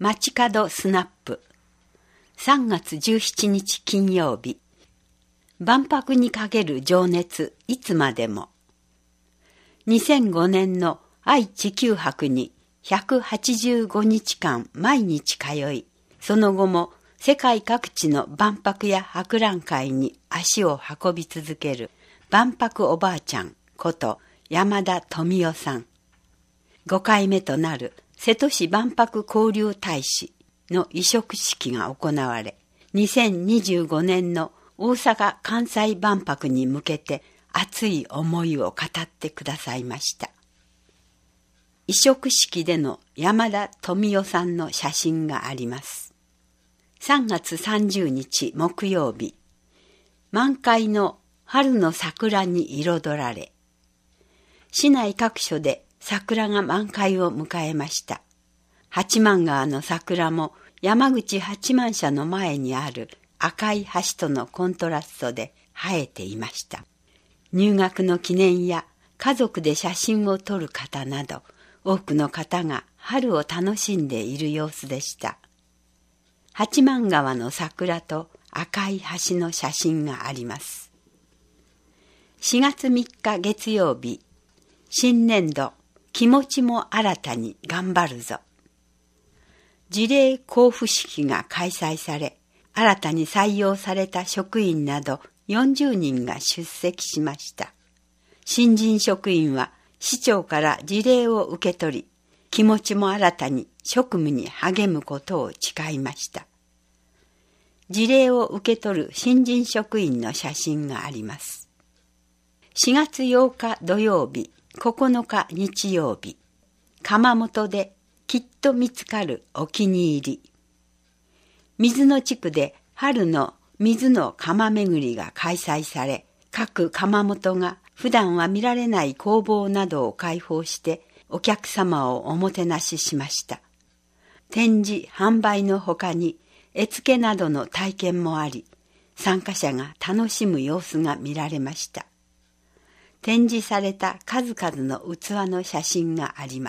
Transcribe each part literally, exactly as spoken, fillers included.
街角スナップさんがつじゅうしちにち金曜日。万博にかける情熱いつまでも。にせんごねんの愛・地球博にひゃくはちじゅうごにちかん毎日通い、その後も世界各地の万博や博覧会に足を運び続ける万博おばあちゃんこと山田富代さん。ごかいめとなる瀬戸市万博交流大使の委嘱式が行われ、にせんにじゅうごねんの大阪・関西万博に向けて熱い思いを語ってくださいました。委嘱式での山田富代さんの写真があります。さんがつさんじゅうにち木曜日、満開の春の桜に彩られ、市内各所で桜が満開を迎えました。八幡川の桜も山口八幡社の前にある赤い橋とのコントラストで映えていました。入学の記念や家族で写真を撮る方など、多くの方が春を楽しんでいる様子でした。八幡川の桜と赤い橋の写真があります。しがつみっか月曜日、新年度気持ちも新たに頑張るぞ。辞令交付式が開催され、新たに採用された職員などよんじゅうにんが出席しました。新人職員は市長から辞令を受け取り、気持ちも新たに職務に励むことを誓いました。辞令を受け取る新人職員の写真があります。しがつようか土曜日、ここのか日曜日、窯元できっと見つかるお気に入り。水野地区で春の水の窯巡りが開催され、各窯元が普段は見られない工房などを開放してお客様をおもてなししました。展示・販売のほかに絵付けなどの体験もあり、参加者が楽しむ様子が見られました。展示された数々の器の写真があります。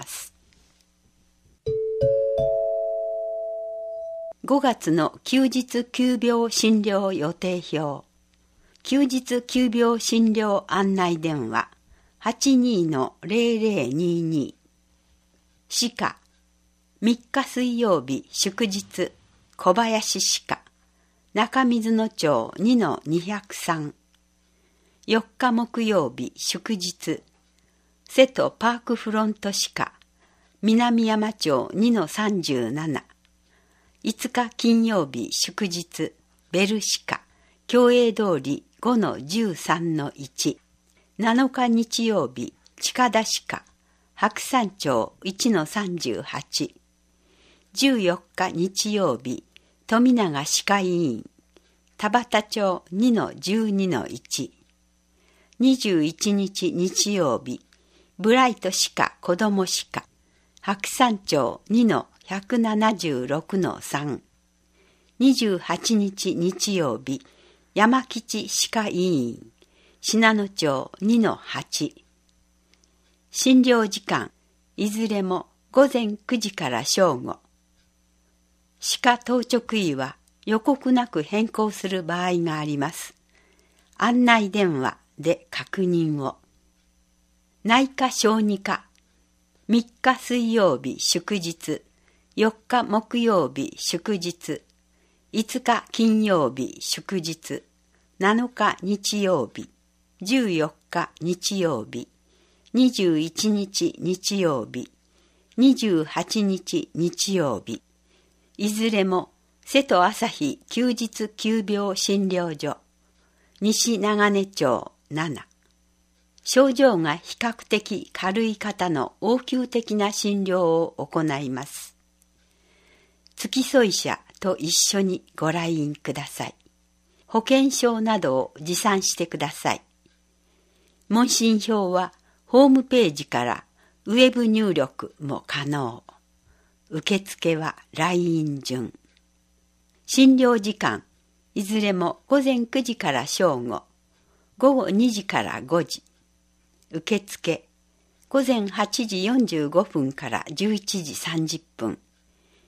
ごがつの休日急病診療予定表。休日急病診療案内電話 はちにーのぜろぜろにーにー。歯科みっか水曜日祝日小林歯科中水野町 にのにひゃくさん。よっか木曜日祝日瀬戸パークフロント歯科南山町 にのさんじゅうなな。いつか金曜日祝日ベル歯科共栄通り ごのじゅうさんのいち。なのか日曜日近田歯科白山町 いちのさんじゅうはち。じゅうよっか日曜日富永歯科医院田畑町 にのじゅうにのいち。にじゅういちにち日曜日ブライト歯科子ども歯科白山町 にのひゃくななじゅうろくのさん。にじゅうはちにち日曜日山吉歯科医院信濃町 にのはち。診療時間いずれもごぜんくじから正午。歯科当直医は予告なく変更する場合があります。案内電話で確認を。内科小児科みっか水曜日祝日よっか木曜日祝日いつか金曜日祝日なのか日曜日じゅうよっか日曜日にじゅういちにち日曜日にじゅうはちにち日曜日いずれも瀬戸朝日休日急病診療所西長根町なな。症状が比較的軽い方の応急的な診療を行います。付き添い者と一緒にご来院ください。保険証などを持参してください。問診票はホームページからウェブ入力も可能。受付は来院順。診療時間いずれもごぜんくじから正午、ごごにじからごじ。受付、ごぜんはちじよんじゅうごふんからじゅういちじさんじゅっぷん。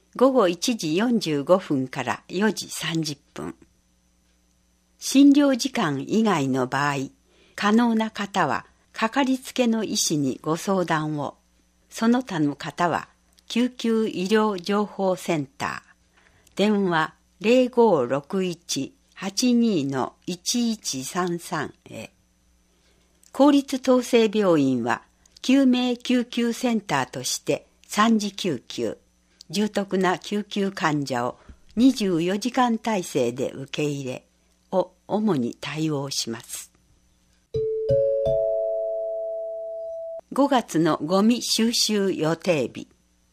ごごいちじよんじゅうごふんからよじさんじゅっぷん。診療時間以外の場合、可能な方はかかりつけの医師にご相談を。その他の方は救急医療情報センター、電話 ゼロごろくいち はちに いちいちさんさん へ。公立統制病院は救命救急センターとして三次救急、重篤な救急患者をにじゅうよじかん体制で受け入れを主に対応します。ごがつのゴミ収集予定日。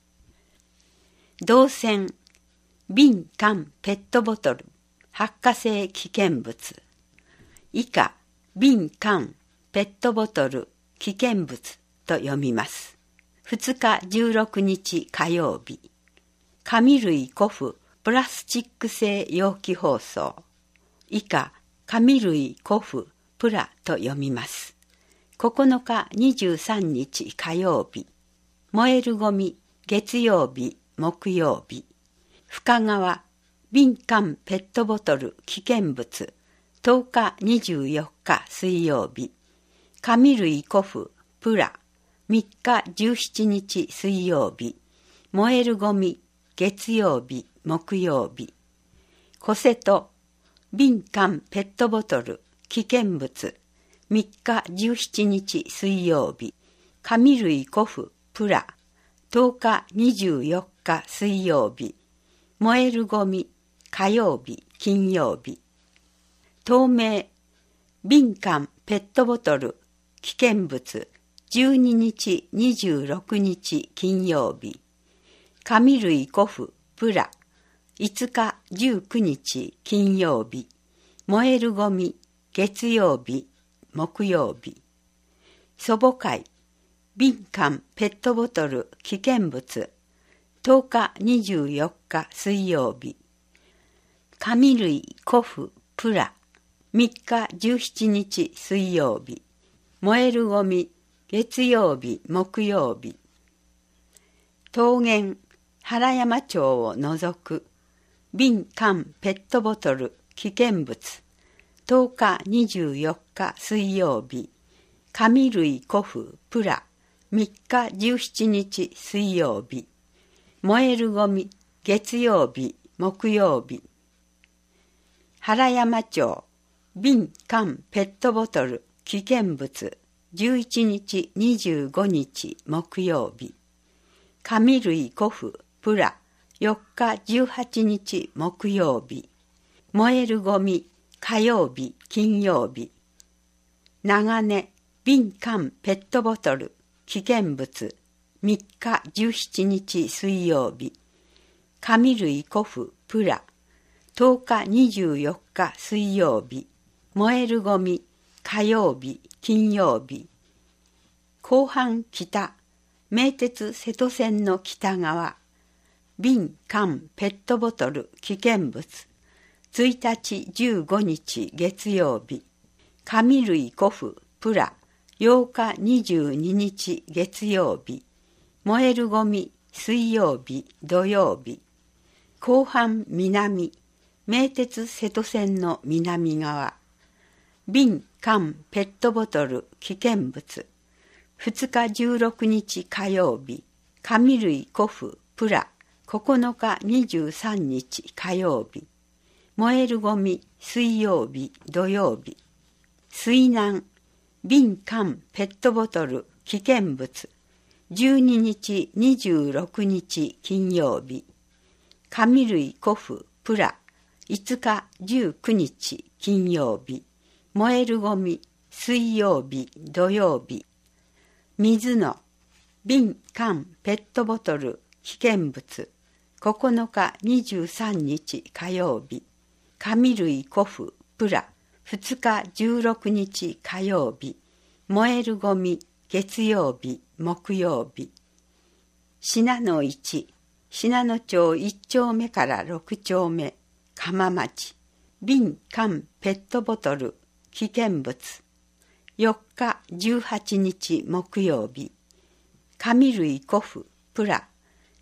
銅線、瓶、缶、ペットボトル、発火性危険物。以下、瓶、缶、ペットボトル、危険物と読みます。ふつかじゅうろくにち火曜日。紙類古布、プラスチック製容器包装。以下、紙類古布、プラと読みます。ここのかにじゅうさんにち火曜日。燃えるゴミ、月曜日、木曜日。深川、瓶缶ペットボトル危険物、とおかにじゅうよっか水曜日。紙類古布、プラ、みっかじゅうしちにち水曜日。燃えるゴミ、月曜日、木曜日。小瀬戸、瓶缶ペットボトル危険物、みっかじゅうしちにち水曜日。紙類古布、プラ、とおかにじゅうよっか水曜日。燃えるゴミ、火曜日、金曜日。透明、瓶缶ペットボトル危険物、じゅうににちにじゅうろくにち金曜日。紙類古布、プラ、いつかじゅうくにち金曜日。燃えるゴミ、月曜日、木曜日。祖母会、瓶缶ペットボトル危険物、とおかにじゅうよっか水曜日。紙類古布、プラ、みっかじゅうしちにち水曜日。燃えるゴミ、月曜日、木曜日。桃源、原山町を除く、瓶缶ペットボトル危険物、とおかにじゅうよっか水曜日。紙類古布、プラ、みっかじゅうしちにち水曜日。燃えるゴミ、月曜日、木曜日。原山町、瓶缶ペットボトル危険物、じゅういちにちにじゅうごにち木曜日。紙類古布、プラ、よっかじゅうはちにち木曜日。燃えるゴミ、火曜日、金曜日。長根、瓶缶ペットボトル危険物、みっかじゅうしちにち水曜日。紙類古布、プラ、とおかにじゅうよっか水曜日。燃えるゴミ、火曜日、金曜日。後半北、名鉄瀬戸線の北側。瓶缶ペットボトル危険物、ついたちじゅうごにち月曜日。紙類古布、プラ、ようかにじゅうににち月曜日。燃えるゴミ、水曜日、土曜日。後半南、名鉄瀬戸線の南側。瓶缶ペットボトル危険物、ふつかじゅうろくにち火曜日。紙類古布、プラ、ここのかにじゅうさんにち火曜日。燃えるゴミ、水曜日、土曜日。水難、瓶缶ペットボトル危険物、じゅうににちにじゅうろくにち金曜日。紙類古布、プラ、いつかじゅうくにち金曜日。燃えるゴミ、水曜日、土曜日。水の、瓶缶ペットボトル危険物、ここのかにじゅうさんにち火曜日。紙類古布、プラ、ふつかじゅうろくにち火曜日。燃えるゴミ、月曜日、木曜日。信濃一、信濃町いっちょうめからろくちょうめ、鎌町。瓶缶ペットボトル危険物、よっかじゅうはちにち木曜日。紙類古布、プラ、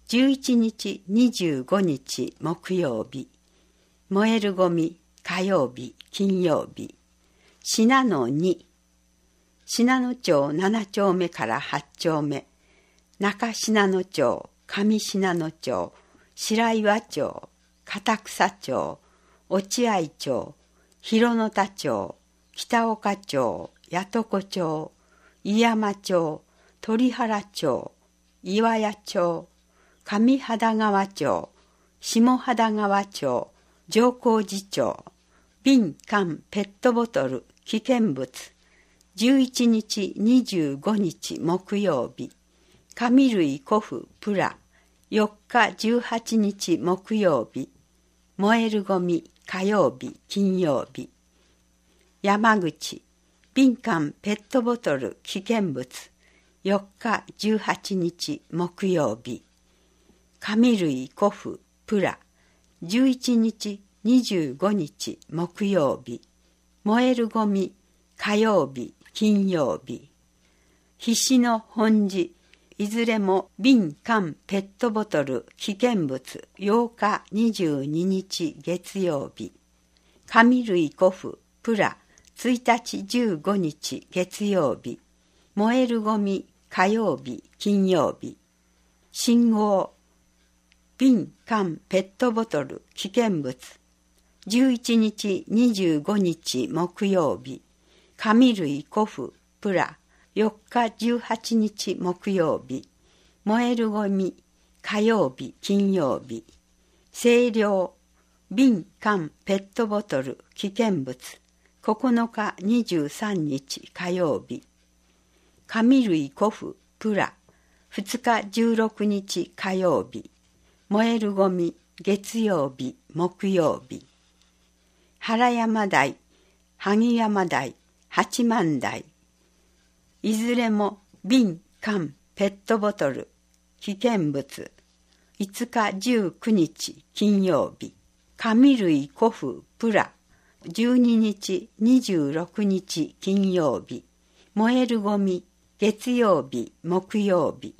じゅういちにちにじゅうごにち木曜日、燃えるゴミ火曜日金曜日、信濃に、信濃町ななちょうめからはちちょうめ、中信濃町、上信濃町、白岩町、片草町、落合町、広野田町、北岡町、八床町、井山町、鳥原町、岩屋町、上秦川町、下秦川町、上高地町、瓶缶ペットボトル危険物、じゅういちにちにじゅうごにち木曜日、紙類古布プラ、よっかじゅうはちにち木曜日、燃えるゴミ火曜日金曜日、山口、瓶缶ペットボトル危険物、よっかじゅうはちにち木曜日、紙類古布プラ、じゅういちにちにじゅうごにち木曜日、燃えるゴミ火曜日金曜日、必死の本寺、いずれも瓶缶ペットボトル危険物ようかにじゅうににち月曜日、紙類古布プラついたちじゅうごにち月曜日、燃えるゴミ火曜日金曜日、信号、瓶缶ペットボトル危険物じゅういちにちにじゅうごにち木曜日、紙類古布プラよっかじゅうはちにち木曜日、燃えるゴミ火曜日金曜日、清涼、瓶缶ペットボトル危険物ここのかにじゅうさんにち火曜日、紙類古布プラふつかじゅうろくにち火曜日、燃えるゴミ月曜日木曜日、原山台、萩山台、八幡台、いずれも瓶缶ペットボトル危険物いつかじゅうくにち金曜日、紙類古布プラじゅうににちにじゅうろくにち金曜日、燃えるゴミ月曜日木曜日、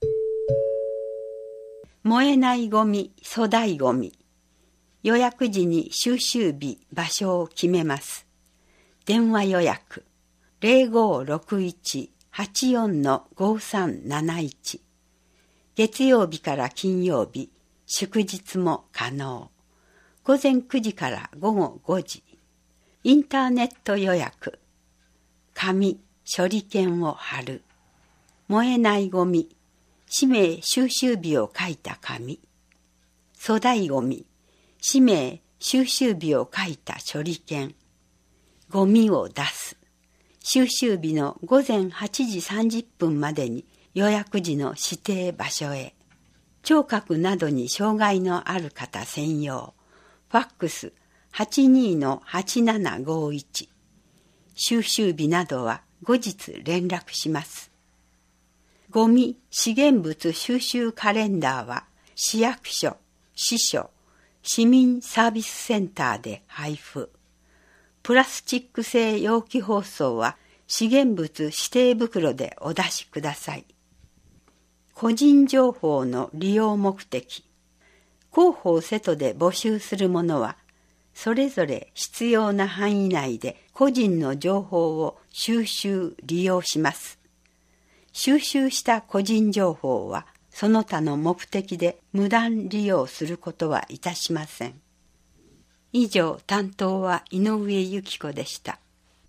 燃えないゴミ粗大ゴミ、予約時に収集日場所を決めます。電話予約 ゼロごろくいちはちよんのごさんなないち、月曜日から金曜日、祝日も可能。ごぜんくじからごごごじ。インターネット予約。紙、処理券を貼る。燃えないゴミ、氏名収集日を書いた紙。粗大ゴミ、氏名収集日を書いた処理券。ゴミを出す。収集日のごぜんはちじさんじゅっぷんまでに予約時の指定場所へ。聴覚などに障害のある方専用。ファックス はちにーのはちななごいち。収集日などは後日連絡します。ゴミ資源物収集カレンダーは市役所、支所、市民サービスセンターで配布。プラスチック製容器包装は資源物指定袋でお出しください。個人情報の利用目的。広報セトで募集するものは、それぞれ必要な範囲内で個人の情報を収集・利用します。収集した個人情報は、その他の目的で無断利用することはいたしません。以上、担当は井上由紀子でした。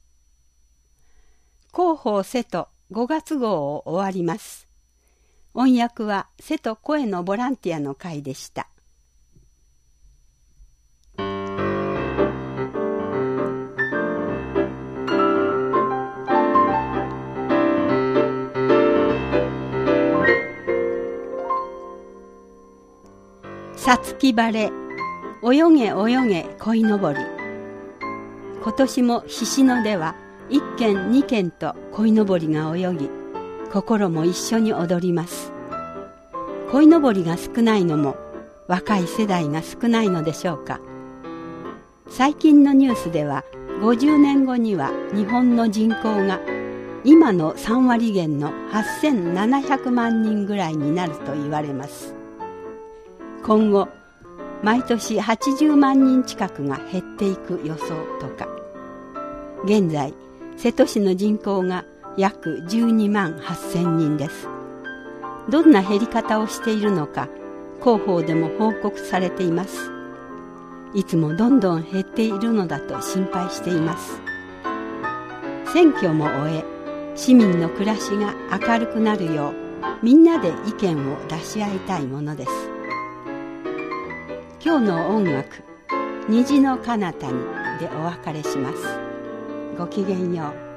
広報瀬戸ごがつ号を終わります。音訳は瀬戸声のボランティアの会でした。さつき晴れ、泳げ泳げ鯉のぼり。今年も菱野ではいっけんにけんと鯉のぼりが泳ぎ、心も一緒に踊ります。鯉のぼりが少ないのも若い世代が少ないのでしょうか。最近のニュースではごじゅうねんごには日本の人口が今のさんわりげんのはっせんななひゃくまんにんぐらいになると言われます。 今後毎年はちじゅうまんにん近くが減っていく予想とか。現在瀬戸市の人口が約じゅうにまんはっせんにんです。どんな減り方をしているのか広報でも報告されています。いつもどんどん減っているのだと心配しています。選挙も終え、市民の暮らしが明るくなるようみんなで意見を出し合いたいものです。今日の音楽、虹の彼方にでお別れします。ごきげんよう。